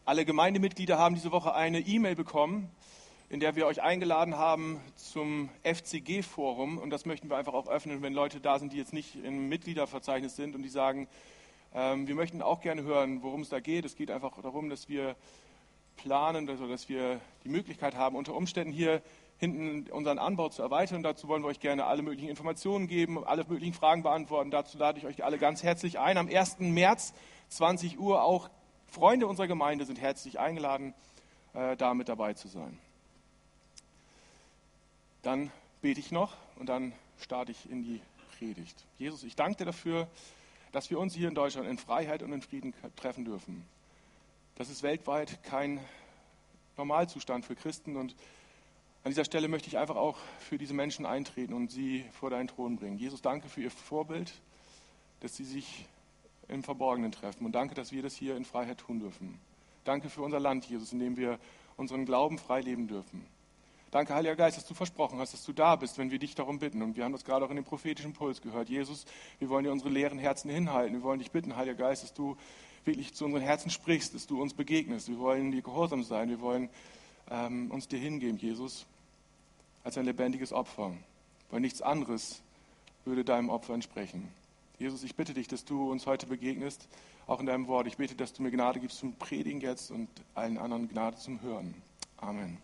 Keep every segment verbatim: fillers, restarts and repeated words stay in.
Alle Gemeindemitglieder haben diese Woche eine E-Mail bekommen, in der wir euch eingeladen haben zum F C G-Forum. Und das möchten wir einfach auch öffnen, wenn Leute da sind, die jetzt nicht im Mitgliederverzeichnis sind und die sagen, ähm, wir möchten auch gerne hören, worum es da geht. Es geht einfach darum, dass wir planen, also dass wir die Möglichkeit haben, unter Umständen hier hinten unseren Anbau zu erweitern. Dazu wollen wir euch gerne alle möglichen Informationen geben, alle möglichen Fragen beantworten. Dazu lade ich euch alle ganz herzlich ein. Am ersten März, zwanzig Uhr, auch Freunde unserer Gemeinde sind herzlich eingeladen, äh, da mit dabei zu sein. Dann bete ich noch und dann starte ich in die Predigt. Jesus, ich danke dir dafür, dass wir uns hier in Deutschland in Freiheit und in Frieden treffen dürfen. Das ist weltweit kein Normalzustand für Christen, und an dieser Stelle möchte ich einfach auch für diese Menschen eintreten und sie vor deinen Thron bringen. Jesus, danke für ihr Vorbild, dass sie sich im Verborgenen treffen, und danke, dass wir das hier in Freiheit tun dürfen. Danke für unser Land, Jesus, in dem wir unseren Glauben frei leben dürfen. Danke, Heiliger Geist, dass du versprochen hast, dass du da bist, wenn wir dich darum bitten. Und wir haben das gerade auch in dem prophetischen Puls gehört. Jesus, wir wollen dir unsere leeren Herzen hinhalten. Wir wollen dich bitten, Heiliger Geist, dass du wirklich zu unseren Herzen sprichst, dass du uns begegnest. Wir wollen dir gehorsam sein. Wir wollen ähm, uns dir hingeben, Jesus, als ein lebendiges Opfer. Weil nichts anderes würde deinem Opfer entsprechen. Jesus, ich bitte dich, dass du uns heute begegnest, auch in deinem Wort. Ich bete, dass du mir Gnade gibst zum Predigen jetzt und allen anderen Gnade zum Hören. Amen.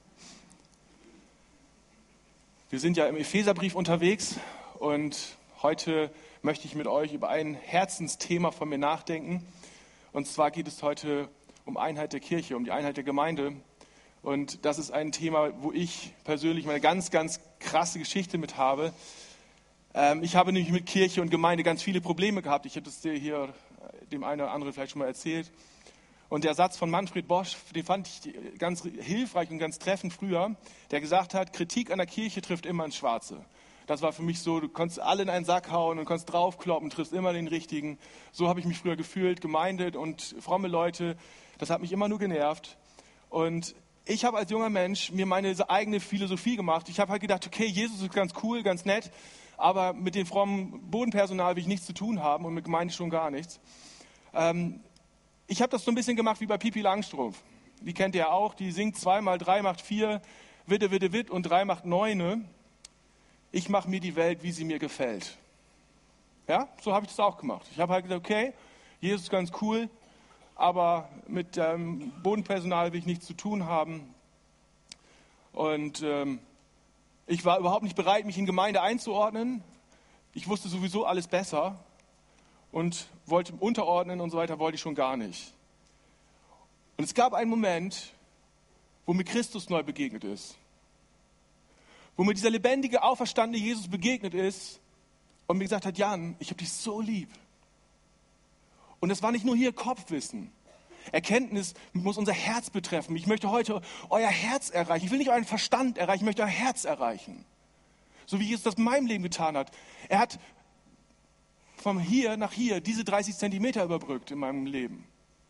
Wir sind ja im Epheserbrief unterwegs, und heute möchte ich mit euch über ein Herzensthema von mir nachdenken. Und zwar geht es heute um Einheit der Kirche, um die Einheit der Gemeinde. Und das ist ein Thema, wo ich persönlich meine ganz, ganz krasse Geschichte mit habe. Ähm, ich habe nämlich mit Kirche und Gemeinde ganz viele Probleme gehabt. Ich habe das dir hier dem einen oder anderen vielleicht schon mal erzählt. Und der Satz von Manfred Bosch, den fand ich ganz hilfreich und ganz treffend früher, der gesagt hat, Kritik an der Kirche trifft immer ins Schwarze. Das war für mich so, du konntest alle in einen Sack hauen und konntest draufkloppen, triffst immer den Richtigen. So habe ich mich früher gefühlt, Gemeinde und fromme Leute, das hat mich immer nur genervt. Und ich habe als junger Mensch mir meine eigene Philosophie gemacht. Ich habe halt gedacht, okay, Jesus ist ganz cool, ganz nett, aber mit dem frommen Bodenpersonal will ich nichts zu tun haben und mit Gemeinde schon gar nichts. Ähm, Ich habe das so ein bisschen gemacht wie bei Pipi Langstrumpf. Die kennt ihr ja auch, die singt zweimal, drei macht vier, witte, witte, witt und drei macht neune. Ich mache mir die Welt, wie sie mir gefällt. Ja, so habe ich das auch gemacht. Ich habe halt gesagt, okay, Jesus ist ganz cool, aber mit ähm, Bodenpersonal will ich nichts zu tun haben. Und ähm, ich war überhaupt nicht bereit, mich in Gemeinde einzuordnen. Ich wusste sowieso alles besser. Und wollte unterordnen und so weiter, wollte ich schon gar nicht. Und es gab einen Moment, wo mir Christus neu begegnet ist. Wo mir dieser lebendige, auferstandene Jesus begegnet ist und mir gesagt hat, Jan, ich habe dich so lieb. Und das war nicht nur hier Kopfwissen. Erkenntnis muss unser Herz betreffen. Ich möchte heute euer Herz erreichen. Ich will nicht euren Verstand erreichen, ich möchte euer Herz erreichen. So wie Jesus das in meinem Leben getan hat. Er hat von hier nach hier diese dreißig Zentimeter überbrückt in meinem Leben.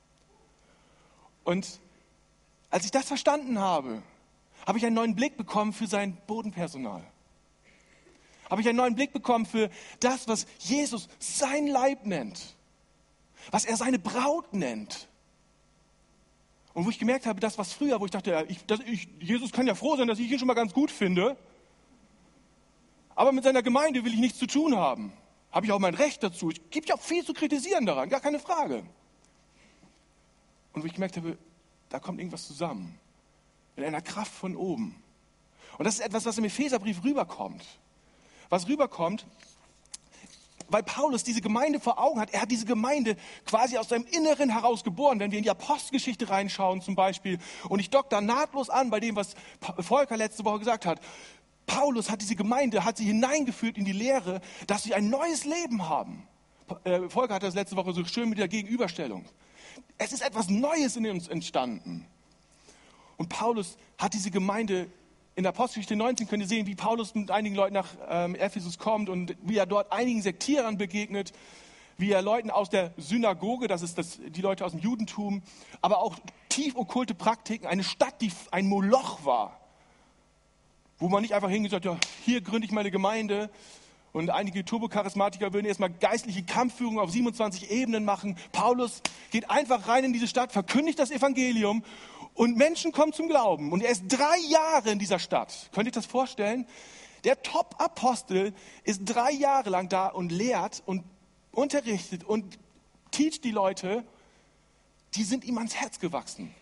Und als ich das verstanden habe, habe ich einen neuen Blick bekommen für sein Bodenpersonal. Habe ich einen neuen Blick bekommen für das, was Jesus sein Leib nennt. Was er seine Braut nennt. Und wo ich gemerkt habe, das was früher, wo ich dachte, ich, das, ich, Jesus kann ja froh sein, dass ich ihn schon mal ganz gut finde. Aber mit seiner Gemeinde will ich nichts zu tun haben. Habe ich auch mein Recht dazu. Es gibt ja auch viel zu kritisieren daran, gar keine Frage. Und wo ich gemerkt habe, da kommt irgendwas zusammen. In einer Kraft von oben. Und das ist etwas, was im Epheserbrief rüberkommt. Was rüberkommt, weil Paulus diese Gemeinde vor Augen hat. Er hat diese Gemeinde quasi aus seinem Inneren heraus geboren. Wenn wir in die Apostelgeschichte reinschauen zum Beispiel, und ich dock da nahtlos an bei dem, was Volker letzte Woche gesagt hat. Paulus hat diese Gemeinde, hat sie hineingeführt in die Lehre, dass sie ein neues Leben haben. Äh, Volker hat das letzte Woche so schön mit der Gegenüberstellung. Es ist etwas Neues in uns entstanden. Und Paulus hat diese Gemeinde, in der Apostelgeschichte neunzehn könnt ihr sehen, wie Paulus mit einigen Leuten nach ähm, Ephesus kommt und wie er dort einigen Sektierern begegnet, wie er Leuten aus der Synagoge, das ist das, die Leute aus dem Judentum, aber auch tief okkulte Praktiken, eine Stadt, die ein Moloch war, wo man nicht einfach hingesagt hat, ja, hier gründe ich meine Gemeinde Und einige Turbocharismatiker würden erstmal geistliche Kampfführung auf siebenundzwanzig Ebenen machen. Paulus geht einfach rein in diese Stadt, verkündigt das Evangelium und Menschen kommen zum Glauben. Und er ist drei Jahre in dieser Stadt. Könnt ihr euch das vorstellen? Der Top-Apostel ist drei Jahre lang da und lehrt und unterrichtet und teacht die Leute, die sind ihm ans Herz gewachsen.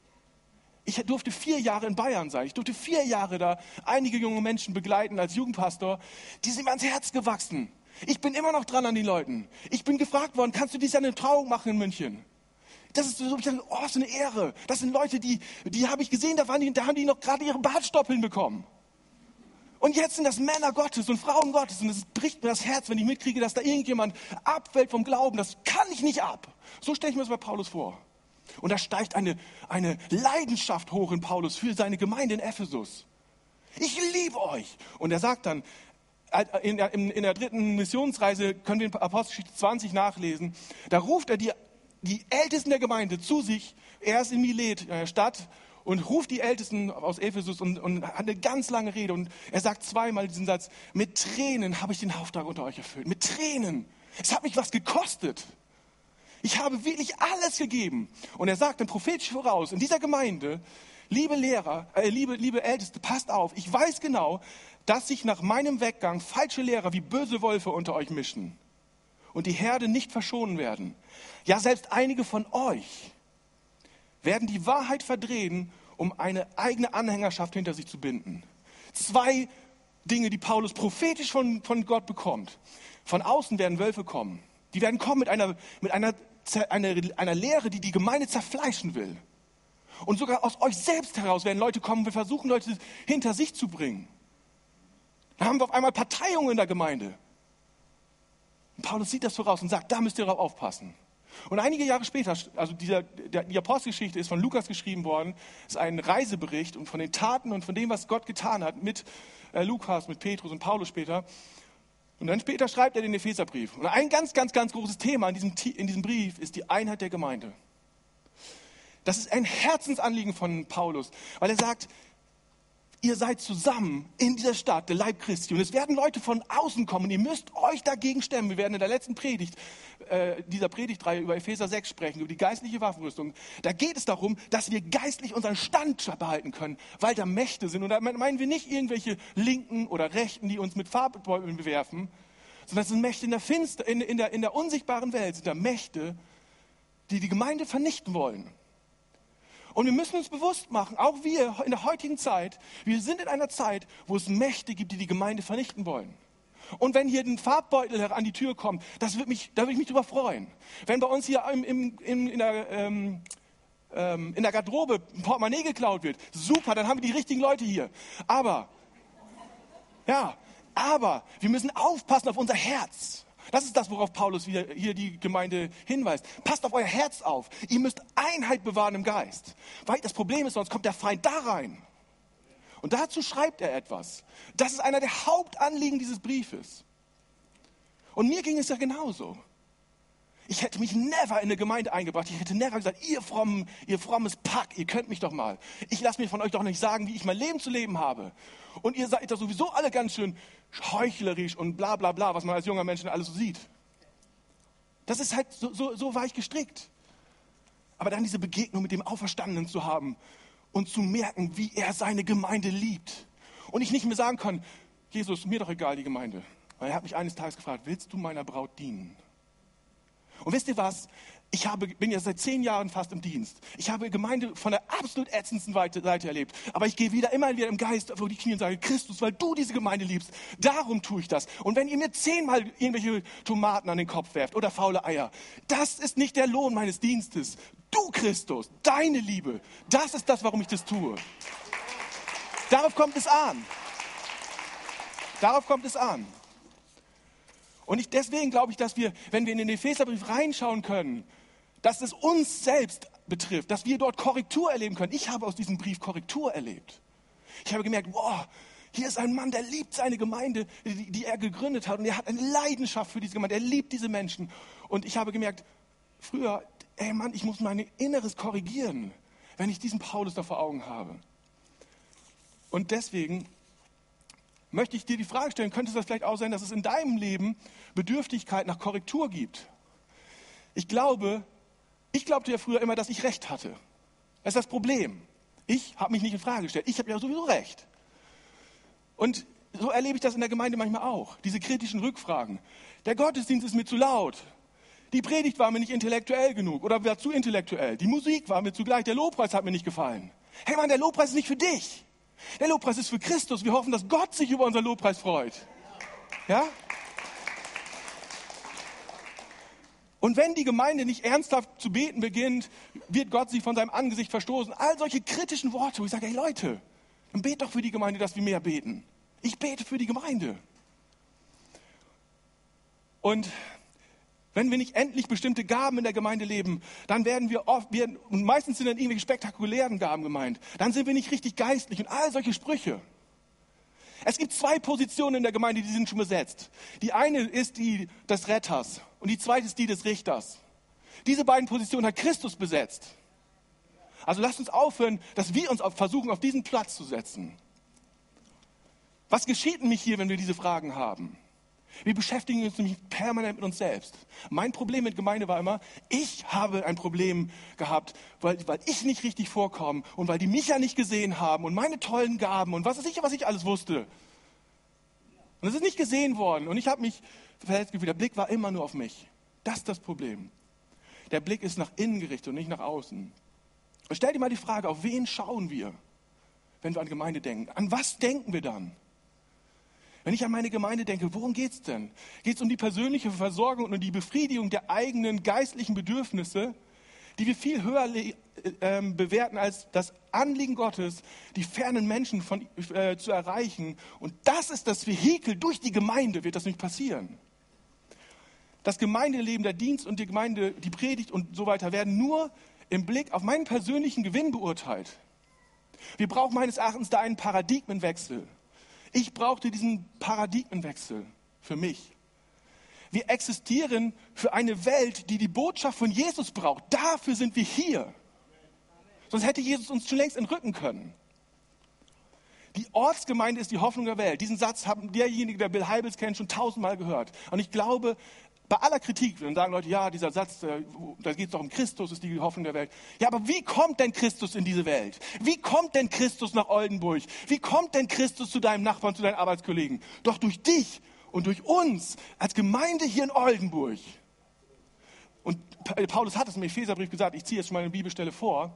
Ich durfte vier Jahre in Bayern sein. Ich durfte vier Jahre da einige junge Menschen begleiten als Jugendpastor. Die sind mir ans Herz gewachsen. Ich bin immer noch dran an den Leuten. Ich bin gefragt worden, kannst du dieses Jahr eine Trauung machen in München? Das ist so, ich dachte, oh, so eine Ehre. Das sind Leute, die, die habe ich gesehen, da, waren die, da haben die noch gerade ihre Bartstoppeln bekommen. Und jetzt sind das Männer Gottes und Frauen Gottes. Und es bricht mir das Herz, wenn ich mitkriege, dass da irgendjemand abfällt vom Glauben. Das kann ich nicht ab. So stelle ich mir das bei Paulus vor. Und da steigt eine, eine Leidenschaft hoch in Paulus für seine Gemeinde in Ephesus. Ich liebe euch. Und er sagt dann, in der, in der dritten Missionsreise, können wir in Apostelgeschichte zwanzig nachlesen, da ruft er die, die Ältesten der Gemeinde zu sich. Er ist in Milet, der Stadt, und ruft die Ältesten aus Ephesus und, und hat eine ganz lange Rede. Und er sagt zweimal diesen Satz, mit Tränen habe ich den Auftrag unter euch erfüllt. Mit Tränen. Es hat mich was gekostet. Ich habe wirklich alles gegeben. Und er sagt dann prophetisch voraus, in dieser Gemeinde, liebe Lehrer, äh, liebe, liebe Älteste, passt auf, ich weiß genau, dass sich nach meinem Weggang falsche Lehrer wie böse Wölfe unter euch mischen und die Herde nicht verschonen werden. Ja, selbst einige von euch werden die Wahrheit verdrehen, um eine eigene Anhängerschaft hinter sich zu binden. Zwei Dinge, die Paulus prophetisch von, von Gott bekommt. Von außen werden Wölfe kommen. Die werden kommen mit einer, mit einer Eine, einer Lehre, die die Gemeinde zerfleischen will. Und sogar aus euch selbst heraus werden Leute kommen, wir versuchen Leute hinter sich zu bringen. Dann haben wir auf einmal Parteiungen in der Gemeinde. Und Paulus sieht das voraus und sagt, da müsst ihr drauf aufpassen. Und einige Jahre später, also dieser, der, die Apostelgeschichte ist von Lukas geschrieben worden, ist ein Reisebericht und von den Taten und von dem, was Gott getan hat mit äh, Lukas, mit Petrus und Paulus später. Und dann später schreibt er den Epheserbrief. Und ein ganz, ganz, ganz großes Thema in diesem, in diesem Brief ist die Einheit der Gemeinde. Das ist ein Herzensanliegen von Paulus, weil er sagt, ihr seid zusammen in dieser Stadt, der Leib Christi. Und es werden Leute von außen kommen. Ihr müsst euch dagegen stemmen. Wir werden in der letzten Predigt, äh, dieser Predigtreihe über Epheser sechs sprechen, über die geistliche Waffenrüstung. Da geht es darum, dass wir geistlich unseren Stand behalten können, weil da Mächte sind. Und da meinen wir nicht irgendwelche Linken oder Rechten, die uns mit Farbbeuteln bewerfen, sondern es sind Mächte in der, Finster, in, in, der, in der unsichtbaren Welt, sind da Mächte, die die Gemeinde vernichten wollen. Und wir müssen uns bewusst machen, auch wir in der heutigen Zeit, wir sind in einer Zeit, wo es Mächte gibt, die die Gemeinde vernichten wollen. Und wenn hier ein Farbbeutel an die Tür kommt, das wird mich, da würde ich mich drüber freuen. Wenn bei uns hier im, im, im, in, der, ähm, ähm, in der Garderobe ein Portemonnaie geklaut wird, super, dann haben wir die richtigen Leute hier. Aber, ja, aber wir müssen aufpassen auf unser Herz. Das ist das, worauf Paulus hier, hier die Gemeinde hinweist. Passt auf euer Herz auf. Ihr müsst Einheit bewahren im Geist. Weil das Problem ist, sonst kommt der Feind da rein. Und dazu schreibt er etwas. Das ist einer der Hauptanliegen dieses Briefes. Und mir ging es ja genauso. Ich hätte mich never in eine Gemeinde eingebracht. Ich hätte never gesagt, ihr frommen, ihr frommes Pack, ihr könnt mich doch mal. Ich lasse mir von euch doch nicht sagen, wie ich mein Leben zu leben habe. Und ihr seid doch sowieso alle ganz schön heuchlerisch und bla bla bla, was man als junger Mensch alles so sieht. Das ist halt, so, so, so war ich gestrickt. Aber dann diese Begegnung mit dem Auferstandenen zu haben und zu merken, wie er seine Gemeinde liebt. Und ich nicht mehr sagen kann, Jesus, mir doch egal die Gemeinde. Weil er hat mich eines Tages gefragt, willst du meiner Braut dienen? Und wisst ihr was? Ich habe, bin ja seit zehn Jahren fast im Dienst. Ich habe Gemeinde von der absolut ätzendsten Seite erlebt. Aber ich gehe wieder immer wieder im Geist vor die Knie und sage, Christus, weil du diese Gemeinde liebst, darum tue ich das. Und wenn ihr mir zehnmal irgendwelche Tomaten an den Kopf werft oder faule Eier, das ist nicht der Lohn meines Dienstes. Du, Christus, deine Liebe, das ist das, warum ich das tue. Darauf kommt es an. Darauf kommt es an. Und ich, deswegen glaube ich, dass wir, wenn wir in den Epheserbrief reinschauen können, dass es uns selbst betrifft, dass wir dort Korrektur erleben können. Ich habe aus diesem Brief Korrektur erlebt. Ich habe gemerkt, wow, hier ist ein Mann, der liebt seine Gemeinde, die, die er gegründet hat. Und er hat eine Leidenschaft für diese Gemeinde. Er liebt diese Menschen. Und ich habe gemerkt, früher, ey Mann, ich muss mein Inneres korrigieren, wenn ich diesen Paulus da vor Augen habe. Und deswegen möchte ich dir die Frage stellen, könnte es das vielleicht auch sein, dass es in deinem Leben Bedürftigkeit nach Korrektur gibt? Ich glaube, ich glaubte ja früher immer, dass ich Recht hatte. Das ist das Problem. Ich habe mich nicht in Frage gestellt. Ich habe ja sowieso Recht. Und so erlebe ich das in der Gemeinde manchmal auch. Diese kritischen Rückfragen. Der Gottesdienst ist mir zu laut. Die Predigt war mir nicht intellektuell genug oder war zu intellektuell. Die Musik war mir zu gleich. Der Lobpreis hat mir nicht gefallen. Hey Mann, der Lobpreis ist nicht für dich. Der Lobpreis ist für Christus. Wir hoffen, dass Gott sich über unseren Lobpreis freut. Ja? Und wenn die Gemeinde nicht ernsthaft zu beten beginnt, wird Gott sie von seinem Angesicht verstoßen. All solche kritischen Worte, wo ich sage, hey Leute, dann bet doch für die Gemeinde, dass wir mehr beten. Ich bete für die Gemeinde. Und wenn wir nicht endlich bestimmte Gaben in der Gemeinde leben, dann werden wir oft, wir, und meistens sind dann irgendwelche spektakulären Gaben gemeint, dann sind wir nicht richtig geistlich und all solche Sprüche. Es gibt zwei Positionen in der Gemeinde, die sind schon besetzt. Die eine ist die des Retters und die zweite ist die des Richters. Diese beiden Positionen hat Christus besetzt. Also lasst uns aufhören, dass wir uns auf, versuchen, auf diesen Platz zu setzen. Was geschieht nämlich hier, wenn wir diese Fragen haben? Wir beschäftigen uns nämlich permanent mit uns selbst. Mein Problem mit Gemeinde war immer, ich habe ein Problem gehabt, weil, weil ich nicht richtig vorkomme und weil die mich ja nicht gesehen haben und meine tollen Gaben und was weiß ich, was ich alles wusste. Und es ist nicht gesehen worden und ich habe mich verletzt gefühlt. Der Blick war immer nur auf mich. Das ist das Problem. Der Blick ist nach innen gerichtet und nicht nach außen. Und stell dir mal die Frage, auf wen schauen wir, wenn wir an Gemeinde denken? An was denken wir dann? Wenn ich an meine Gemeinde denke, worum geht es denn? Geht es um die persönliche Versorgung und um die Befriedigung der eigenen geistlichen Bedürfnisse, die wir viel höher äh, bewerten als das Anliegen Gottes, die fernen Menschen von, äh, zu erreichen. Und das ist das Vehikel. Durch die Gemeinde wird das nicht passieren. Das Gemeindeleben, der Dienst und die Gemeinde, die Predigt und so weiter werden nur im Blick auf meinen persönlichen Gewinn beurteilt. Wir brauchen meines Erachtens da einen Paradigmenwechsel. Ich brauchte diesen Paradigmenwechsel für mich. Wir existieren für eine Welt, die die Botschaft von Jesus braucht. Dafür sind wir hier. Sonst hätte Jesus uns schon längst entrücken können. Die Ortsgemeinde ist die Hoffnung der Welt. Diesen Satz haben derjenige, der Bill Hybels kennt, schon tausendmal gehört. Und ich glaube, bei aller Kritik, dann sagen Leute, ja, dieser Satz, da geht es doch um Christus, ist die Hoffnung der Welt. Ja, aber wie kommt denn Christus in diese Welt? Wie kommt denn Christus nach Oldenburg? Wie kommt denn Christus zu deinem Nachbarn, zu deinen Arbeitskollegen? Doch durch dich und durch uns als Gemeinde hier in Oldenburg. Und Paulus hat es im Epheserbrief gesagt, ich ziehe jetzt schon mal eine Bibelstelle vor.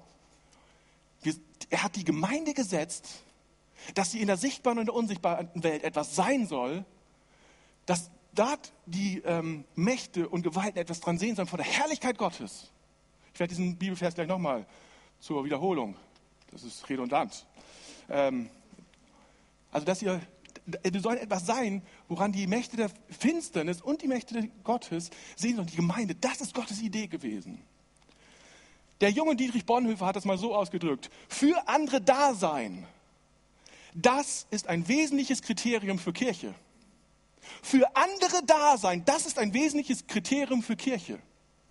Er hat die Gemeinde gesetzt, dass sie in der sichtbaren und der unsichtbaren Welt etwas sein soll, dass dort die ähm, Mächte und Gewalten etwas dran sehen sollen vor der Herrlichkeit Gottes. Ich werde diesen Bibelvers gleich nochmal zur Wiederholung. Das ist redundant. Ähm, also, dass ihr, wir sollen etwas sein, woran die Mächte der Finsternis und die Mächte Gottes sehen sollen. Die Gemeinde, das ist Gottes Idee gewesen. Der junge Dietrich Bonhoeffer hat das mal so ausgedrückt. Für andere da sein, das ist ein wesentliches Kriterium für Kirche. Für andere da sein, das ist ein wesentliches Kriterium für Kirche.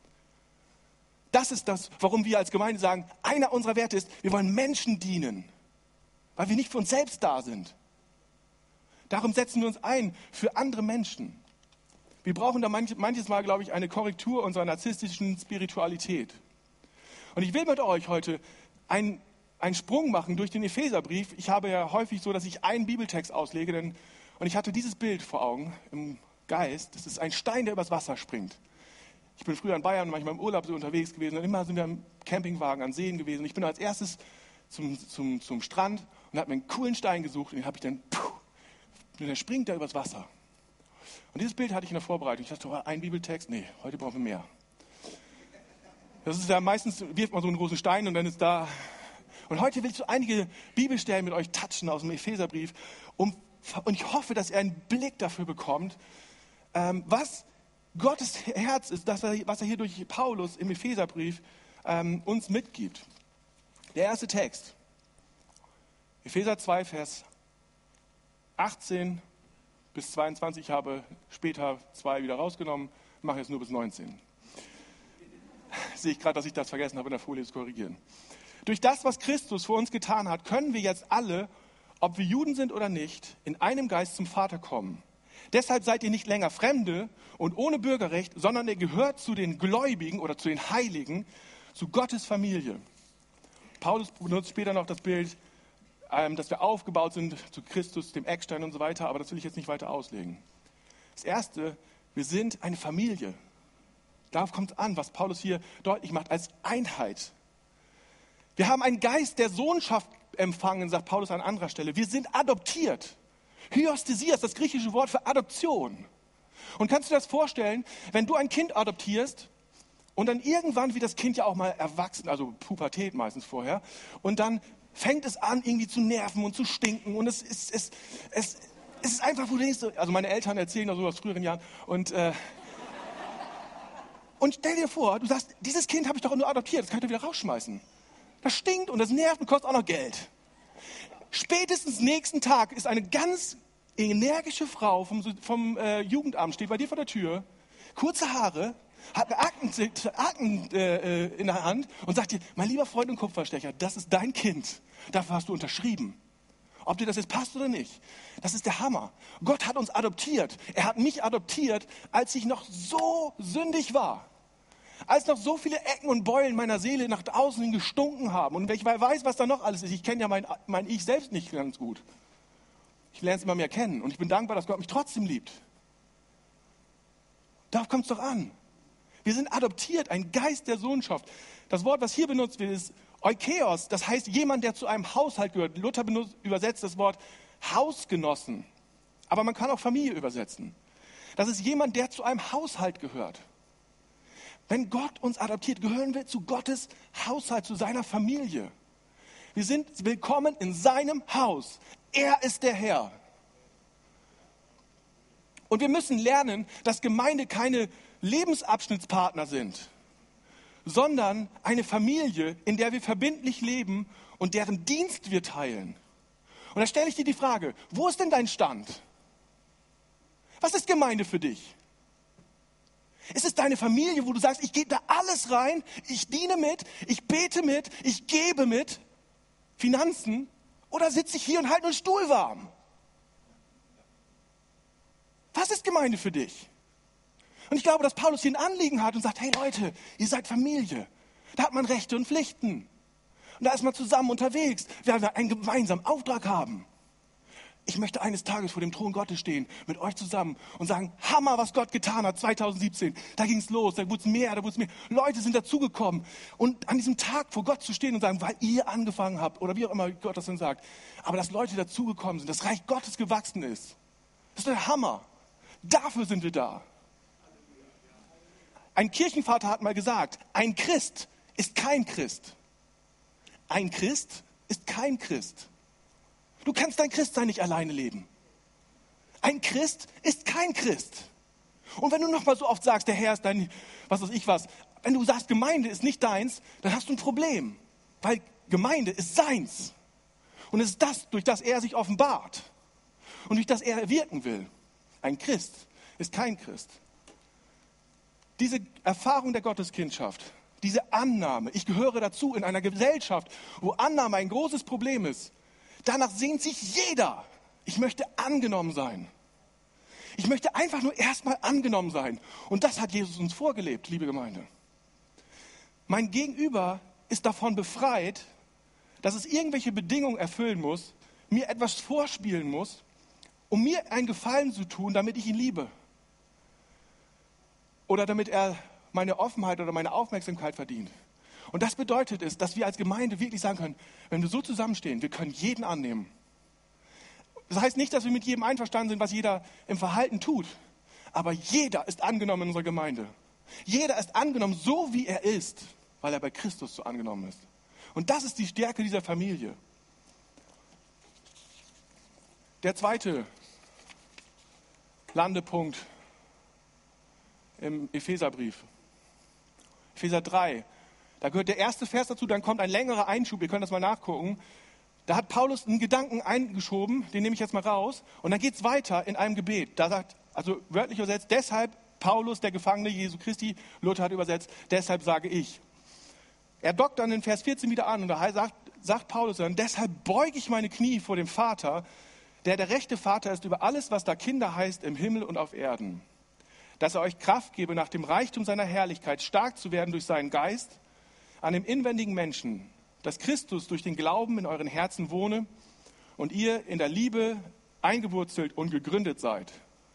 Das ist das, warum wir als Gemeinde sagen, einer unserer Werte ist, wir wollen Menschen dienen, weil wir nicht für uns selbst da sind. Darum setzen wir uns ein für andere Menschen. Wir brauchen da manch, manches Mal, glaube ich, eine Korrektur unserer narzisstischen Spiritualität. Und ich will mit euch heute einen, einen Sprung machen durch den Epheserbrief. Ich habe ja häufig so, dass ich einen Bibeltext auslege, denn und ich hatte dieses Bild vor Augen im Geist. Das ist ein Stein, der übers Wasser springt. Ich bin früher in Bayern manchmal im Urlaub so unterwegs gewesen und immer sind wir im Campingwagen an Seen gewesen. Ich bin als erstes zum, zum, zum Strand und habe mir einen coolen Stein gesucht und den habe ich dann, puh, und der springt da übers Wasser. Und dieses Bild hatte ich in der Vorbereitung. Ich dachte, oh, ein Bibeltext? Nee, heute brauchen wir mehr. Das ist ja meistens, wirft man so einen großen Stein und dann ist da. Und heute will ich so einige Bibelstellen mit euch touchen aus dem Epheserbrief, um und ich hoffe, dass ihr einen Blick dafür bekommt, ähm, was Gottes Herz ist, dass er, was er hier durch Paulus im Epheserbrief ähm, uns mitgibt. Der erste Text, Epheser zwei, Vers achtzehn bis zweiundzwanzig. Ich habe später zwei wieder rausgenommen, mache jetzt nur bis neunzehn. Sehe ich gerade, dass ich das vergessen habe, in der Folie zu korrigieren. Durch das, was Christus für uns getan hat, können wir jetzt alle ob wir Juden sind oder nicht, in einem Geist zum Vater kommen. Deshalb seid ihr nicht länger Fremde und ohne Bürgerrecht, sondern ihr gehört zu den Gläubigen oder zu den Heiligen, zu Gottes Familie. Paulus benutzt später noch das Bild, ähm, dass wir aufgebaut sind zu Christus, dem Eckstein und so weiter, aber das will ich jetzt nicht weiter auslegen. Das Erste, wir sind eine Familie. Darauf kommt es an, was Paulus hier deutlich macht, als Einheit. Wir haben einen Geist der Sohnschaft empfangen, sagt Paulus an anderer Stelle. Wir sind adoptiert. Hyostesias, das griechische Wort für Adoption. Und kannst du dir das vorstellen, wenn du ein Kind adoptierst und dann irgendwann, wie das Kind ja auch mal erwachsen, also Pubertät meistens vorher, und dann fängt es an, irgendwie zu nerven und zu stinken und es ist, es, es, es ist einfach, wo du denkst, also meine Eltern erzählen da so aus früheren Jahren und, äh, und stell dir vor, du sagst, dieses Kind habe ich doch nur adoptiert, das kann ich doch wieder rausschmeißen. Das stinkt und das nervt und kostet auch noch Geld. Spätestens nächsten Tag ist eine ganz energische Frau vom, vom äh, Jugendamt, steht bei dir vor der Tür, kurze Haare, hat eine Akten, Akten äh, in der Hand und sagt dir, mein lieber Freund und Kupferstecher, das ist dein Kind. Dafür hast du unterschrieben. Ob dir das jetzt passt oder nicht. Das ist der Hammer. Gott hat uns adoptiert. Er hat mich adoptiert, als ich noch so sündig war. Als noch so viele Ecken und Beulen meiner Seele nach außen hin gestunken haben. Und ich weiß, was da noch alles ist. Ich kenne ja mein, mein Ich selbst nicht ganz gut. Ich lerne es immer mehr kennen. Und ich bin dankbar, dass Gott mich trotzdem liebt. Darauf kommt es doch an. Wir sind adoptiert, ein Geist der Sohnschaft. Das Wort, was hier benutzt wird, ist Oikeos. Das heißt jemand, der zu einem Haushalt gehört. Luther benutzt, übersetzt das Wort Hausgenossen. Aber man kann auch Familie übersetzen. Das ist jemand, der zu einem Haushalt gehört. Wenn Gott uns adoptiert, gehören wir zu Gottes Haushalt, zu seiner Familie. Wir sind willkommen in seinem Haus. Er ist der Herr. Und wir müssen lernen, dass Gemeinde keine Lebensabschnittspartner sind, sondern eine Familie, in der wir verbindlich leben und deren Dienst wir teilen. Und da stelle ich dir die Frage, wo ist denn dein Stand? Was ist Gemeinde für dich? Ist es deine Familie, wo du sagst, ich gebe da alles rein, ich diene mit, ich bete mit, ich gebe mit, Finanzen, oder sitze ich hier und halte einen Stuhl warm? Was ist Gemeinde für dich? Und ich glaube, dass Paulus hier ein Anliegen hat und sagt, hey Leute, ihr seid Familie. Da hat man Rechte und Pflichten. Und da ist man zusammen unterwegs, weil wir einen gemeinsamen Auftrag haben. Ich möchte eines Tages vor dem Thron Gottes stehen, mit euch zusammen und sagen, Hammer, was Gott getan hat, zwanzig siebzehn. Da ging es los, da wurde es mehr, da wurde es mehr. Leute sind dazugekommen. Und an diesem Tag vor Gott zu stehen und sagen, weil ihr angefangen habt, oder wie auch immer Gott das dann sagt, aber dass Leute dazugekommen sind, das Reich Gottes gewachsen ist. Das ist der Hammer. Dafür sind wir da. Ein Kirchenvater hat mal gesagt, ein Christ ist kein Christ. Ein Christ ist kein Christ. Du kannst dein Christsein nicht alleine leben. Ein Christ ist kein Christ. Und wenn du noch mal so oft sagst, der Herr ist dein, was weiß ich was, wenn du sagst, Gemeinde ist nicht deins, dann hast du ein Problem. Weil Gemeinde ist seins. Und es ist das, durch das er sich offenbart. Und durch das er wirken will. Ein Christ ist kein Christ. Diese Erfahrung der Gotteskindschaft, diese Annahme, ich gehöre dazu in einer Gesellschaft, wo Annahme ein großes Problem ist, danach sehnt sich jeder. Ich möchte angenommen sein. Ich möchte einfach nur erstmal angenommen sein. Und das hat Jesus uns vorgelebt, liebe Gemeinde. Mein Gegenüber ist davon befreit, dass es irgendwelche Bedingungen erfüllen muss, mir etwas vorspielen muss, um mir einen Gefallen zu tun, damit ich ihn liebe. Oder damit er meine Offenheit oder meine Aufmerksamkeit verdient. Und das bedeutet es, dass wir als Gemeinde wirklich sagen können, wenn wir so zusammenstehen, wir können jeden annehmen. Das heißt nicht, dass wir mit jedem einverstanden sind, was jeder im Verhalten tut. Aber jeder ist angenommen in unserer Gemeinde. Jeder ist angenommen, so wie er ist, weil er bei Christus so angenommen ist. Und das ist die Stärke dieser Familie. Der zweite Landepunkt im Epheserbrief. Epheser drei. Da gehört der erste Vers dazu, dann kommt ein längerer Einschub, ihr könnt das mal nachgucken. Da hat Paulus einen Gedanken eingeschoben, den nehme ich jetzt mal raus. Und dann geht es weiter in einem Gebet. Da sagt, also wörtlich übersetzt, deshalb Paulus, der Gefangene Jesu Christi, Luther hat übersetzt, deshalb sage ich. Er dockt dann in Vers vierzehn wieder an und da sagt, sagt Paulus dann, deshalb beuge ich meine Knie vor dem Vater, der der rechte Vater ist über alles, was da Kinder heißt, im Himmel und auf Erden. Dass er euch Kraft gebe, nach dem Reichtum seiner Herrlichkeit stark zu werden durch seinen Geist, an dem inwendigen Menschen, dass Christus durch den Glauben in euren Herzen wohne und ihr in der Liebe eingewurzelt und gegründet seid.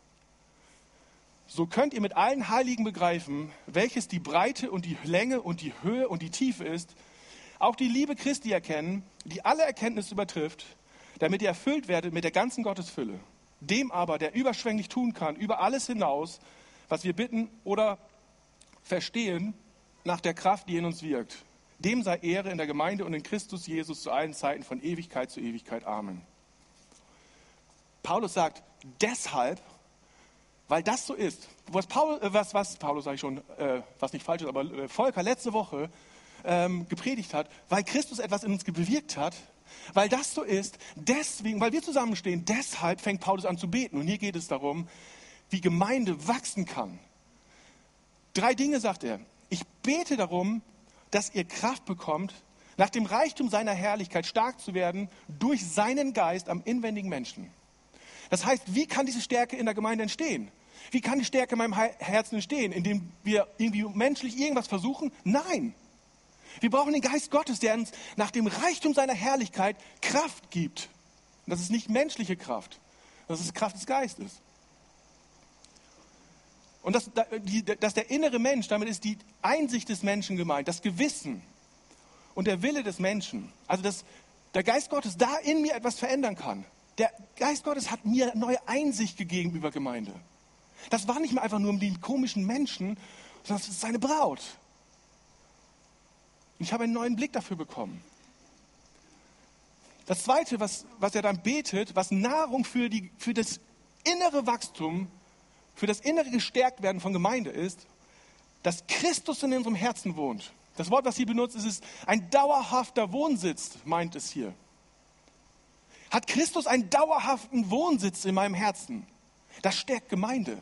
So könnt ihr mit allen Heiligen begreifen, welches die Breite und die Länge und die Höhe und die Tiefe ist, auch die Liebe Christi erkennen, die alle Erkenntnis übertrifft, damit ihr erfüllt werdet mit der ganzen Gottesfülle. Dem aber, der überschwänglich tun kann, über alles hinaus, was wir bitten oder verstehen, nach der Kraft, die in uns wirkt. Dem sei Ehre in der Gemeinde und in Christus Jesus zu allen Zeiten von Ewigkeit zu Ewigkeit. Amen. Paulus sagt, deshalb, weil das so ist, was, Paul, äh, was, was Paulus sage ich schon, äh, was nicht falsch ist, aber äh, Volker letzte Woche ähm, gepredigt hat, weil Christus etwas in uns bewirkt hat, weil das so ist, deswegen, weil wir zusammenstehen, deshalb fängt Paulus an zu beten. Und hier geht es darum, wie Gemeinde wachsen kann. Drei Dinge sagt er. Ich bete darum, dass ihr Kraft bekommt, nach dem Reichtum seiner Herrlichkeit stark zu werden, durch seinen Geist am inwendigen Menschen. Das heißt, wie kann diese Stärke in der Gemeinde entstehen? Wie kann die Stärke in meinem Herzen entstehen? Indem wir irgendwie menschlich irgendwas versuchen? Nein. Wir brauchen den Geist Gottes, der uns nach dem Reichtum seiner Herrlichkeit Kraft gibt. Und das ist nicht menschliche Kraft, das ist Kraft des Geistes. Und das, das der innere Mensch, damit ist die Einsicht des Menschen gemeint, das Gewissen und der Wille des Menschen. Also dass der Geist Gottes da in mir etwas verändern kann. Der Geist Gottes hat mir neue Einsicht gegeben über Gemeinde. Das war nicht mehr einfach nur um die komischen Menschen, sondern es ist seine Braut. Und ich habe einen neuen Blick dafür bekommen. Das Zweite, was, was er dann betet, was Nahrung für, die, für das innere Wachstum, für das innere Gestärktwerden von Gemeinde ist, dass Christus in unserem Herzen wohnt. Das Wort, was hier benutzt, ist, ist ein dauerhafter Wohnsitz, meint es hier. Hat Christus einen dauerhaften Wohnsitz in meinem Herzen? Das stärkt Gemeinde.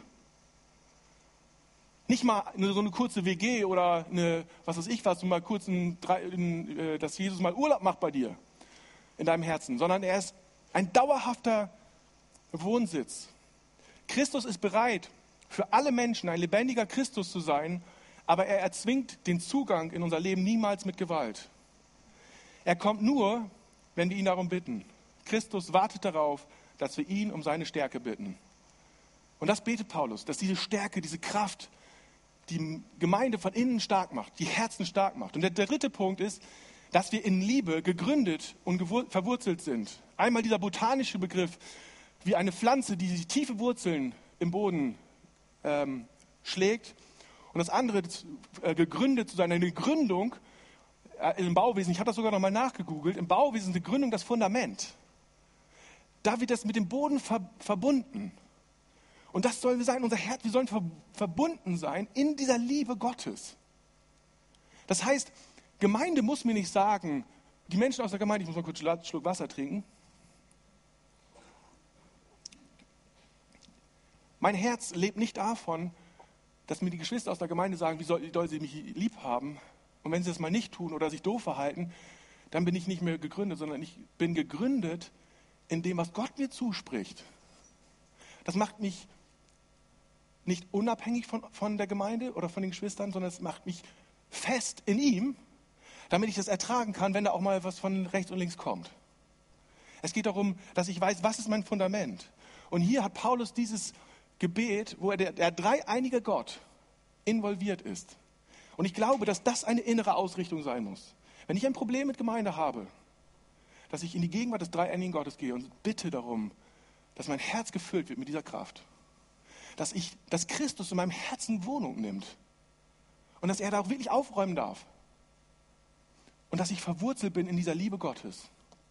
Nicht mal eine, so eine kurze W G oder eine, was weiß ich was, mal kurz ein, ein, dass Jesus mal Urlaub macht bei dir in deinem Herzen, sondern er ist ein dauerhafter Wohnsitz. Christus ist bereit, für alle Menschen ein lebendiger Christus zu sein, aber er erzwingt den Zugang in unser Leben niemals mit Gewalt. Er kommt nur, wenn wir ihn darum bitten. Christus wartet darauf, dass wir ihn um seine Stärke bitten. Und das betet Paulus, dass diese Stärke, diese Kraft die Gemeinde von innen stark macht, die Herzen stark macht. Und der, der dritte Punkt ist, dass wir in Liebe gegründet und gewur- verwurzelt sind. Einmal dieser botanische Begriff, wie eine Pflanze, die sich tiefe Wurzeln im Boden ähm, schlägt. Und das andere, äh, gegründet zu sein, eine Gründung äh, im Bauwesen. Ich habe das sogar noch mal nachgegoogelt. Im Bauwesen ist eine Gründung das Fundament. Da wird das mit dem Boden ver- verbunden. Und das sollen wir sein, unser Herz, wir sollen ver- verbunden sein in dieser Liebe Gottes. Das heißt, Gemeinde muss mir nicht sagen, die Menschen aus der Gemeinde, ich muss mal kurz einen Schluck Wasser trinken. Mein Herz lebt nicht davon, dass mir die Geschwister aus der Gemeinde sagen, wie soll, soll sie mich lieb haben. Und wenn sie das mal nicht tun oder sich doof verhalten, dann bin ich nicht mehr gegründet, sondern ich bin gegründet in dem, was Gott mir zuspricht. Das macht mich nicht unabhängig von, von der Gemeinde oder von den Geschwistern, sondern es macht mich fest in ihm, damit ich das ertragen kann, wenn da auch mal was von rechts und links kommt. Es geht darum, dass ich weiß, was ist mein Fundament. Und hier hat Paulus dieses Gebet, wo er der, der dreieinige Gott involviert ist. Und ich glaube, dass das eine innere Ausrichtung sein muss. Wenn ich ein Problem mit Gemeinde habe, dass ich in die Gegenwart des dreieinigen Gottes gehe und bitte darum, dass mein Herz gefüllt wird mit dieser Kraft. Dass, ich, dass Christus in meinem Herzen Wohnung nimmt. Und dass er da auch wirklich aufräumen darf. Und dass ich verwurzelt bin in dieser Liebe Gottes.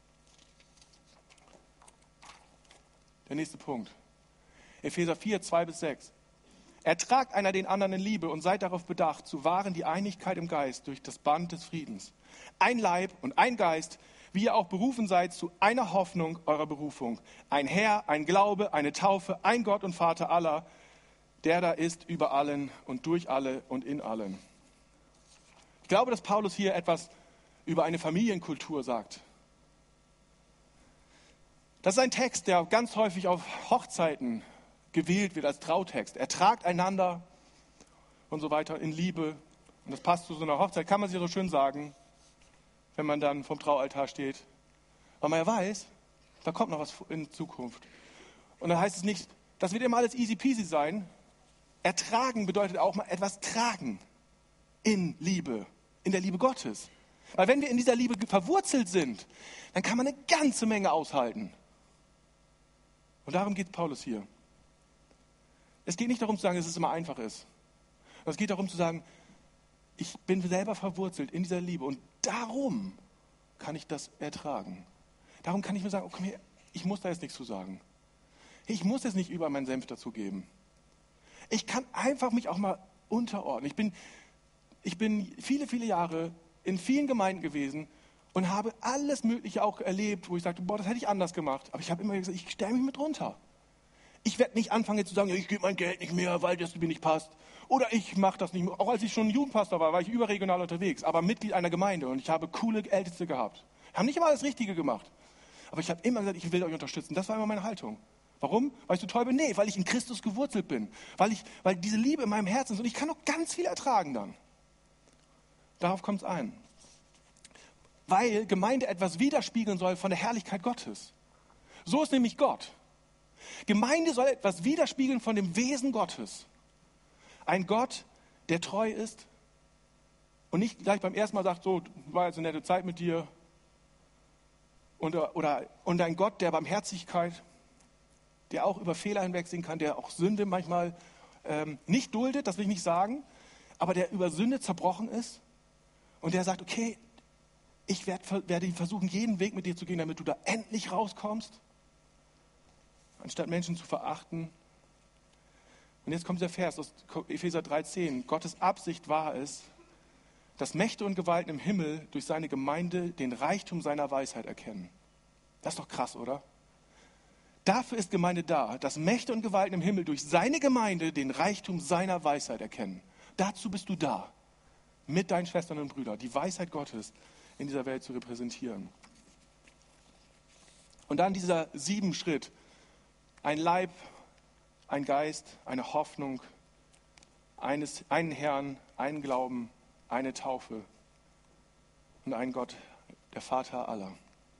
Der nächste Punkt. Epheser vier, zwei bis sechs. Ertragt einer den anderen in Liebe und seid darauf bedacht, zu wahren die Einigkeit im Geist durch das Band des Friedens. Ein Leib und ein Geist, wie ihr auch berufen seid zu einer Hoffnung eurer Berufung. Ein Herr, ein Glaube, eine Taufe, ein Gott und Vater aller, der da ist über allen und durch alle und in allen. Ich glaube, dass Paulus hier etwas über eine Familienkultur sagt. Das ist ein Text, der ganz häufig auf Hochzeiten gewählt wird als Trautext. Ertragt einander und so weiter in Liebe. Und das passt zu so einer Hochzeit, kann man sich so schön sagen, wenn man dann vom Traualtar steht. Weil man ja weiß, da kommt noch was in Zukunft. Und dann heißt es nicht, das wird immer alles easy peasy sein. Ertragen bedeutet auch mal etwas tragen in Liebe, in der Liebe Gottes. Weil wenn wir in dieser Liebe verwurzelt sind, dann kann man eine ganze Menge aushalten. Und darum geht Paulus hier. Es geht nicht darum zu sagen, dass es immer einfach ist. Es geht darum zu sagen, ich bin selber verwurzelt in dieser Liebe und darum kann ich das ertragen. Darum kann ich mir sagen, oh, komm her, ich muss da jetzt nichts zu sagen. Ich muss jetzt nicht überall meinen Senf dazugeben. Ich kann einfach mich auch mal unterordnen. Ich bin, ich bin viele, viele Jahre in vielen Gemeinden gewesen und habe alles Mögliche auch erlebt, wo ich sagte, boah, das hätte ich anders gemacht. Aber ich habe immer gesagt, ich stelle mich mit runter. Ich werde nicht anfangen jetzt zu sagen, ja, ich gebe mein Geld nicht mehr, weil das mir nicht passt. Oder ich mache das nicht mehr. Auch als ich schon Jugendpastor war, war ich überregional unterwegs, aber Mitglied einer Gemeinde und ich habe coole Älteste gehabt. Haben nicht immer alles Richtige gemacht. Aber ich habe immer gesagt, ich will euch unterstützen. Das war immer meine Haltung. Warum? Weil ich so toll bin? Nee, weil ich in Christus gewurzelt bin. Weil, ich, weil diese Liebe in meinem Herzen ist und ich kann noch ganz viel ertragen dann. Darauf kommt es ein. Weil Gemeinde etwas widerspiegeln soll von der Herrlichkeit Gottes. So ist nämlich Gott. Gemeinde soll etwas widerspiegeln von dem Wesen Gottes. Ein Gott, der treu ist und nicht gleich beim ersten Mal sagt, so, war jetzt eine nette Zeit mit dir. Und, oder, und ein Gott der Barmherzigkeit, der auch über Fehler hinwegsehen kann, der auch Sünde manchmal ähm, nicht duldet, das will ich nicht sagen, aber der über Sünde zerbrochen ist und der sagt, okay, ich werd, werde versuchen, jeden Weg mit dir zu gehen, damit du da endlich rauskommst, anstatt Menschen zu verachten. Und jetzt kommt der Vers aus Epheser drei zehn. Gottes Absicht war es, dass Mächte und Gewalten im Himmel durch seine Gemeinde den Reichtum seiner Weisheit erkennen. Das ist doch krass, oder? Dafür ist Gemeinde da, dass Mächte und Gewalten im Himmel durch seine Gemeinde den Reichtum seiner Weisheit erkennen. Dazu bist du da, mit deinen Schwestern und Brüdern, die Weisheit Gottes in dieser Welt zu repräsentieren. Und dann dieser sieben Schritt, ein Leib, ein Geist, eine Hoffnung, eines, einen Herrn, einen Glauben, eine Taufe und ein Gott, der Vater aller.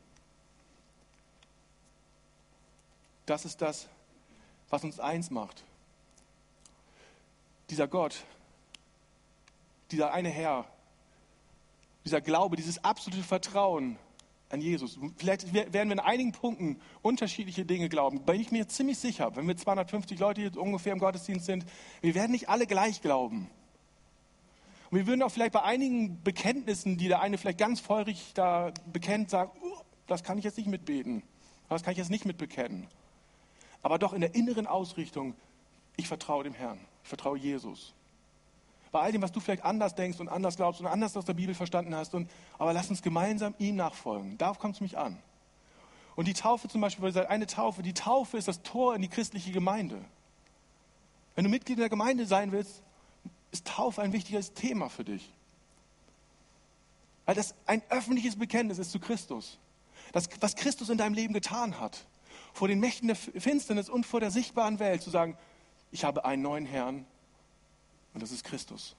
Das ist das, was uns eins macht. Dieser Gott, dieser eine Herr, dieser Glaube, dieses absolute Vertrauen an Jesus. Vielleicht werden wir in einigen Punkten unterschiedliche Dinge glauben. Bin ich mir ziemlich sicher, wenn wir zweihundertfünfzig Leute jetzt ungefähr im Gottesdienst sind, wir werden nicht alle gleich glauben. Und wir würden auch vielleicht bei einigen Bekenntnissen, die der eine vielleicht ganz feurig da bekennt, sagen, uh, das kann ich jetzt nicht mitbeten, das kann ich jetzt nicht mitbekennen. Aber doch in der inneren Ausrichtung, ich vertraue dem Herrn, ich vertraue Jesus. Bei all dem, was du vielleicht anders denkst und anders glaubst und anders aus der Bibel verstanden hast, und, aber lass uns gemeinsam ihm nachfolgen. Darauf kommt es mich an. Und die Taufe zum Beispiel, weil ihr seid eine Taufe, die Taufe ist das Tor in die christliche Gemeinde. Wenn du Mitglied in der Gemeinde sein willst, ist Taufe ein wichtiges Thema für dich. Weil das ein öffentliches Bekenntnis ist zu Christus. Das, was Christus in deinem Leben getan hat. Vor den Mächten der Finsternis und vor der sichtbaren Welt zu sagen, ich habe einen neuen Herrn und das ist Christus.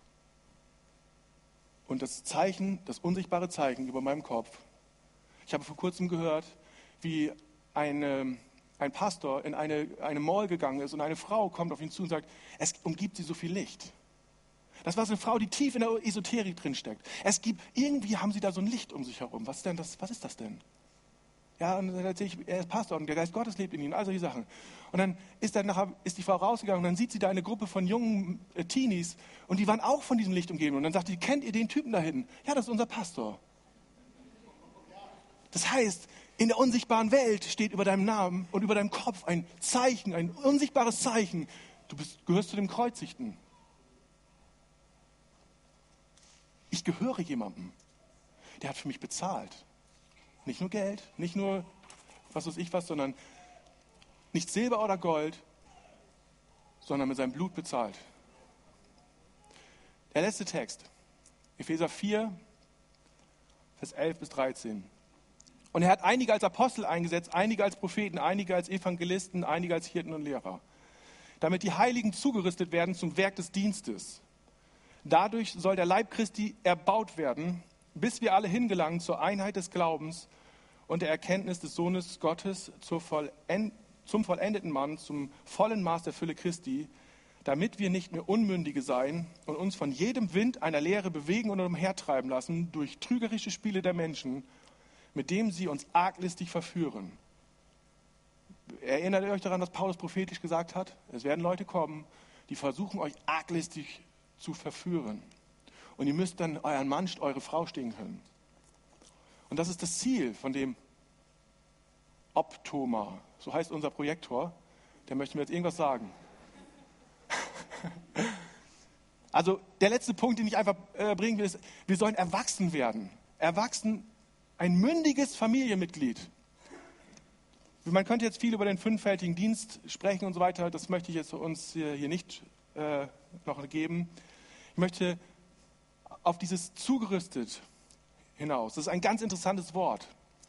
Und das Zeichen, das unsichtbare Zeichen über meinem Kopf. Ich habe vor kurzem gehört, wie eine, ein Pastor in eine, eine Mall gegangen ist und eine Frau kommt auf ihn zu und sagt, es umgibt sie so viel Licht. Das war so eine Frau, die tief in der Esoterik drinsteckt. Es gibt, irgendwie haben sie da so ein Licht um sich herum. Was ist denn das? Was ist das denn? Ja, und dann erzähle ich, er ist Pastor und der Geist Gottes lebt in ihm, all solche Sachen. Und dann ist, dann nachher, ist die Frau rausgegangen und dann sieht sie da eine Gruppe von jungen äh, Teenies und die waren auch von diesem Licht umgeben. Und dann sagt sie, kennt ihr den Typen da hinten? Ja, das ist unser Pastor. Das heißt, in der unsichtbaren Welt steht über deinem Namen und über deinem Kopf ein Zeichen, ein unsichtbares Zeichen. Du bist, gehörst zu dem Kreuzigten. Ich gehöre jemandem, der hat für mich bezahlt. Nicht nur Geld, nicht nur was weiß ich was, sondern nicht Silber oder Gold, sondern mit seinem Blut bezahlt. Der letzte Text, Epheser vier, Vers elf bis dreizehn. Und er hat einige als Apostel eingesetzt, einige als Propheten, einige als Evangelisten, einige als Hirten und Lehrer, damit die Heiligen zugerüstet werden zum Werk des Dienstes. Dadurch soll der Leib Christi erbaut werden, bis wir alle hingelangen zur Einheit des Glaubens und der Erkenntnis des Sohnes Gottes zur Vollend- zum vollendeten Mann, zum vollen Maß der Fülle Christi, damit wir nicht mehr Unmündige sein und uns von jedem Wind einer Lehre bewegen und umhertreiben lassen durch trügerische Spiele der Menschen, mit dem sie uns arglistig verführen. Erinnert ihr euch daran, was Paulus prophetisch gesagt hat? Es werden Leute kommen, die versuchen, euch arglistig zu verführen. Und ihr müsst dann euren Mann, eure Frau stehen können. Und das ist das Ziel von dem Optoma. So heißt unser Projektor. Der möchte mir jetzt irgendwas sagen. Also der letzte Punkt, den ich einfach äh, bringen will, ist, wir sollen erwachsen werden. Erwachsen, ein mündiges Familienmitglied. Man könnte jetzt viel über den fünffältigen Dienst sprechen und so weiter. Das möchte ich jetzt uns hier, hier nicht äh, noch geben. Ich möchte auf dieses zugerüstet hinaus. Das ist ein ganz interessantes Wort.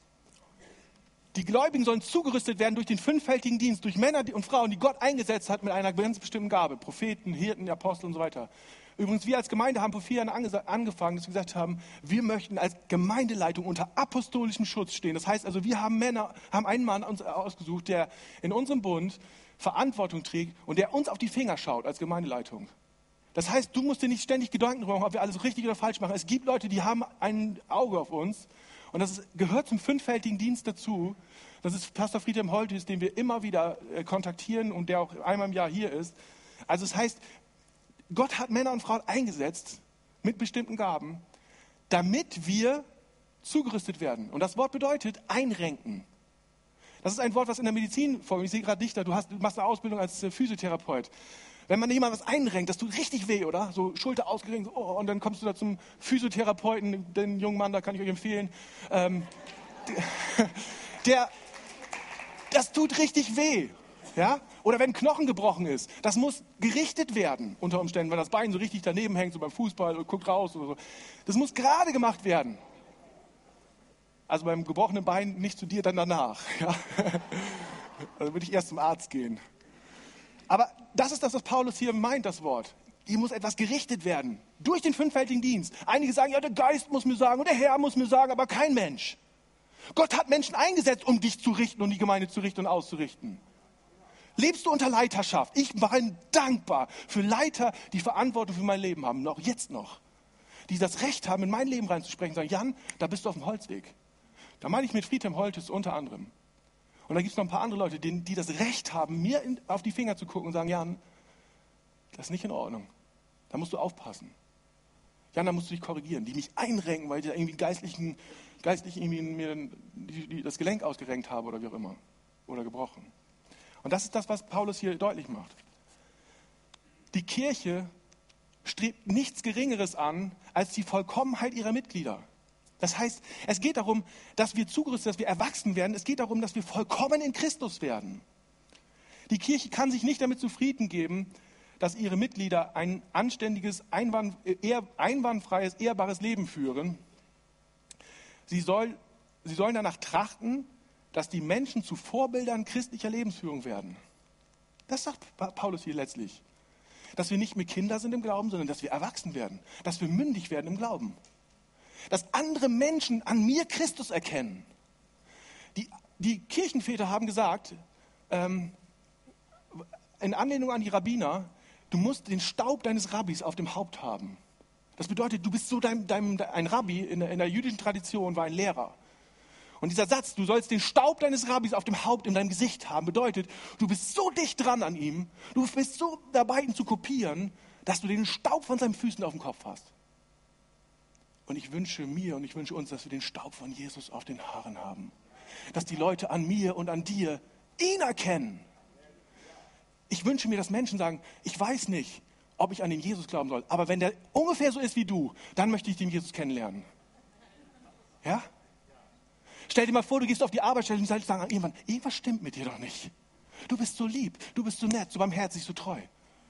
Die Gläubigen sollen zugerüstet werden durch den fünffältigen Dienst, durch Männer und Frauen, die Gott eingesetzt hat mit einer ganz bestimmten Gabe. Propheten, Hirten, Apostel und so weiter. Übrigens, wir als Gemeinde haben vor vier Jahren ange- angefangen, dass wir gesagt haben, wir möchten als Gemeindeleitung unter apostolischem Schutz stehen. Das heißt also, wir haben Männer, haben einen Mann uns ausgesucht, der in unserem Bund Verantwortung trägt und der uns auf die Finger schaut als Gemeindeleitung. Das heißt, du musst dir nicht ständig Gedanken darüber machen, ob wir alles richtig oder falsch machen. Es gibt Leute, die haben ein Auge auf uns. Und das ist, gehört zum fünffältigen Dienst dazu. Das ist Pastor Friedhelm Holthus, den wir immer wieder äh, kontaktieren und der auch einmal im Jahr hier ist. Also es heißt, Gott hat Männer und Frauen eingesetzt mit bestimmten Gaben, damit wir zugerüstet werden. Und das Wort bedeutet einrenken. Das ist ein Wort, was in der Medizin vorkommt. Ich sehe gerade dich da, du, hast, du machst eine Ausbildung als äh, Physiotherapeut. Wenn man jemand was einrenkt, das tut richtig weh, oder? So Schulter ausgerenkt, so, oh, und dann kommst du da zum Physiotherapeuten, den jungen Mann, da kann ich euch empfehlen. Ähm, der, das tut richtig weh, ja? Oder wenn Knochen gebrochen ist, das muss gerichtet werden unter Umständen, wenn das Bein so richtig daneben hängt, so beim Fußball, und guckt raus oder so. Das muss gerade gemacht werden. Also beim gebrochenen Bein nicht zu dir, dann danach. Ja? Also würde ich erst zum Arzt gehen. Aber das ist das, was Paulus hier meint, das Wort. Hier muss etwas gerichtet werden. Durch den fünffältigen Dienst. Einige sagen, ja, der Geist muss mir sagen und der Herr muss mir sagen, aber kein Mensch. Gott hat Menschen eingesetzt, um dich zu richten und die Gemeinde zu richten und auszurichten. Lebst du unter Leiterschaft? Ich bin dankbar für Leiter, die Verantwortung für mein Leben haben, noch jetzt noch. Die das Recht haben, in mein Leben reinzusprechen und sagen, Jan, da bist du auf dem Holzweg. Da meine ich mit Friedhelm Holthus unter anderem. Und da gibt es noch ein paar andere Leute, die, die das Recht haben, mir in, auf die Finger zu gucken und sagen, Jan, das ist nicht in Ordnung. Da musst du aufpassen. Jan, da musst du dich korrigieren. Die mich einrenken, weil ich da irgendwie geistlichen, geistlich irgendwie mir die, die, das Gelenk ausgerenkt habe oder wie auch immer. Oder gebrochen. Und das ist das, was Paulus hier deutlich macht. Die Kirche strebt nichts Geringeres an, als die Vollkommenheit ihrer Mitglieder. Das heißt, es geht darum, dass wir zugerüstet, dass wir erwachsen werden. Es geht darum, dass wir vollkommen in Christus werden. Die Kirche kann sich nicht damit zufrieden geben, dass ihre Mitglieder ein anständiges, einwand, eher, einwandfreies, ehrbares Leben führen. Sie, soll, sie sollen danach trachten, dass die Menschen zu Vorbildern christlicher Lebensführung werden. Das sagt Paulus hier letztlich. Dass wir nicht mehr Kinder sind im Glauben, sondern dass wir erwachsen werden. Dass wir mündig werden im Glauben. Dass andere Menschen an mir Christus erkennen. Die, die Kirchenväter haben gesagt, ähm, in Anlehnung an die Rabbiner, du musst den Staub deines Rabbis auf dem Haupt haben. Das bedeutet, du bist so dein, dein, ein Rabbi in der, in der jüdischen Tradition war ein Lehrer. Und dieser Satz, du sollst den Staub deines Rabbis auf dem Haupt in deinem Gesicht haben, bedeutet, du bist so dicht dran an ihm, du bist so dabei, ihn zu kopieren, dass du den Staub von seinen Füßen auf dem Kopf hast. Und ich wünsche mir und ich wünsche uns, dass wir den Staub von Jesus auf den Haaren haben. Dass die Leute an mir und an dir ihn erkennen. Ich wünsche mir, dass Menschen sagen, ich weiß nicht, ob ich an den Jesus glauben soll, aber wenn der ungefähr so ist wie du, dann möchte ich den Jesus kennenlernen. Ja? Stell dir mal vor, du gehst auf die Arbeitsstelle und sagst irgendwann, irgendwas stimmt mit dir doch nicht. Du bist so lieb, du bist so nett, so barmherzig, so treu.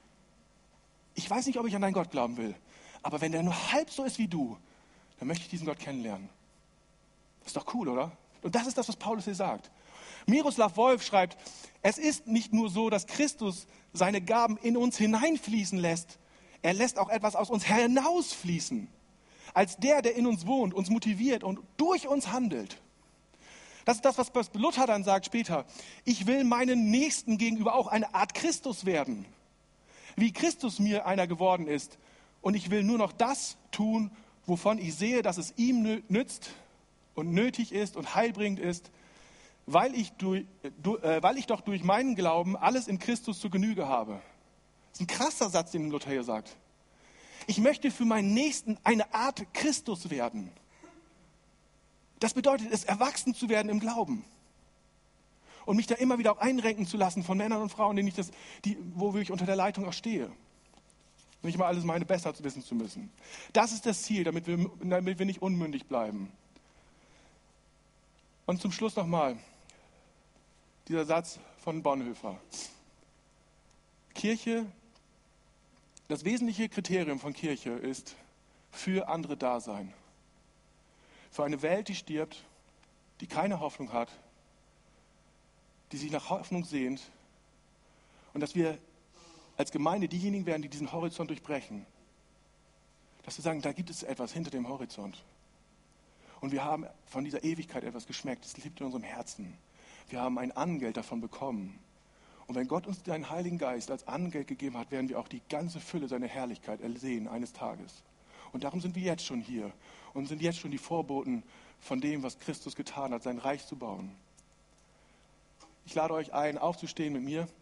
Ich weiß nicht, ob ich an deinen Gott glauben will, aber wenn der nur halb so ist wie du, dann möchte ich diesen Gott kennenlernen. Das ist doch cool, oder? Und das ist das, was Paulus hier sagt. Miroslav Wolf schreibt, es ist nicht nur so, dass Christus seine Gaben in uns hineinfließen lässt, er lässt auch etwas aus uns hinausfließen. Als der, der in uns wohnt, uns motiviert und durch uns handelt. Das ist das, was Luther dann sagt später. Ich will meinen Nächsten gegenüber auch eine Art Christus werden. Wie Christus mir einer geworden ist. Und ich will nur noch das tun, wovon ich sehe, dass es ihm nützt und nötig ist und heilbringend ist, weil ich, durch, äh, weil ich doch durch meinen Glauben alles in Christus zur Genüge habe. Das ist ein krasser Satz, den Luther hier sagt. Ich möchte für meinen Nächsten eine Art Christus werden. Das bedeutet es, erwachsen zu werden im Glauben. Und mich da immer wieder auch einrenken zu lassen von Männern und Frauen, denen ich das, die, wo ich unter der Leitung auch stehe. Nicht mal alles meine besser wissen zu müssen. Das ist das Ziel, damit wir, damit wir nicht unmündig bleiben. Und zum Schluss nochmal dieser Satz von Bonhoeffer. Kirche, das wesentliche Kriterium von Kirche ist für andere Dasein. Für eine Welt, die stirbt, die keine Hoffnung hat, die sich nach Hoffnung sehnt. Und dass wir als Gemeinde diejenigen werden, die diesen Horizont durchbrechen. Dass wir sagen, da gibt es etwas hinter dem Horizont. Und wir haben von dieser Ewigkeit etwas geschmeckt. Es lebt in unserem Herzen. Wir haben ein Angeld davon bekommen. Und wenn Gott uns seinen Heiligen Geist als Angeld gegeben hat, werden wir auch die ganze Fülle seiner Herrlichkeit ersehen eines Tages. Und darum sind wir jetzt schon hier und sind jetzt schon die Vorboten von dem, was Christus getan hat, sein Reich zu bauen. Ich lade euch ein, aufzustehen mit mir.